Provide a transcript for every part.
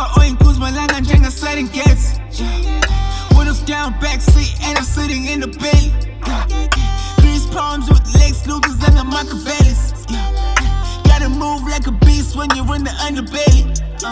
umhlaba oyinkuzimalanga njengaseringets. Windows down, backseat, and I'm sitting in the belly. Grease palms with legs, Lucas and the Machiavellis. Gotta move like a beast when you're in the underbelly.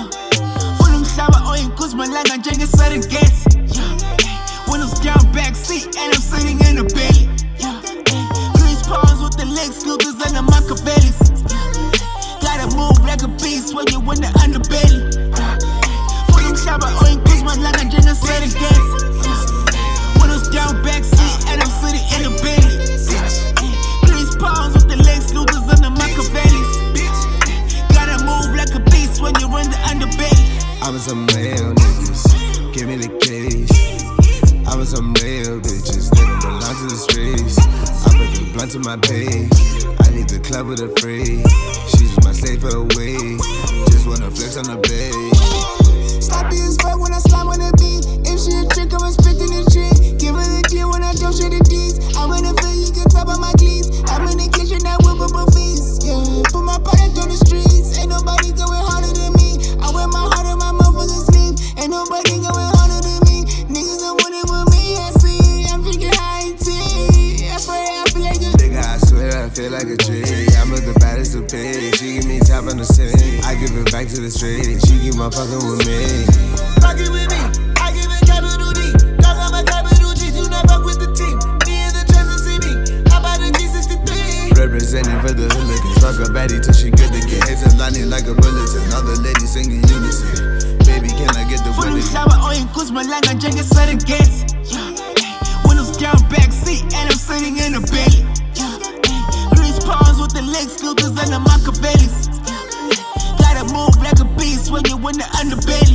Umhlaba oyinkuzimalanga njengaseringets. Windows down, backseat, and I'm sitting in the belly. Grease palms with the legs, Lucas and the Machiavellis. Gotta move like a beast when you're in the underbelly. Umhlaba oyinkuzimalanga njengaseringets. Windows down, backseat, and I'm sitting in the belly. Grease palms with the legs, Lucas and the Machiavellis. Gotta move like a beast when you're in the underbelly. I was some real niggas, give me the keys. I was some real bitches, they don't belong to the streets. I put the blunt to my pay, I need the club with a free. She's just my slave for the week, just wanna flex on the bed. Sloppy as fuck when I slime on the beat. If she a trick, I'ma spit in the tree. Give her the clear when I don't share the D's. I'm in the field, you can top on my cleats. I'm in the kitchen, I whip up a feast. Yeah, put my product on the streets. Ain't nobody going harder than me. I wear my heart on my motherfucking sleeve. Ain't nobody going harder than me. Niggas don't want it with me, I see. I'm drinking high tea. I swear I feel like a nigga, I swear I feel like a tree. I'm with the baddest of pay. She give me top on the city. I give it back to the street. She keep on fucking with me. Fuck it with me. I give it capital D. Dog, I'm a capital G. Do not fuck with the team. Me and the chance to see me. How about the G63? Representing for the hooligans. Fuck a baddie till she good to get. Heads and lining like a bulletin. All the ladies singing unison. Baby, can I get the winner? Umhlaba oyinkuzimalanga njengaseringets. Windows down, backseat, and I'm sitting in the belly. Grease palms with the legs, Lucas and the Machiavellis. Gotta move like a beast when you're in the underbelly.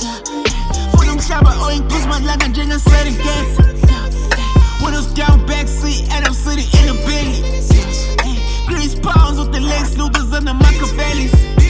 Umhlaba oyinkuzimalanga njengaseringets. Windows down, backseat, and I'm sitting in the belly. Grease palms with the legs, Lucas and the Machiavellis.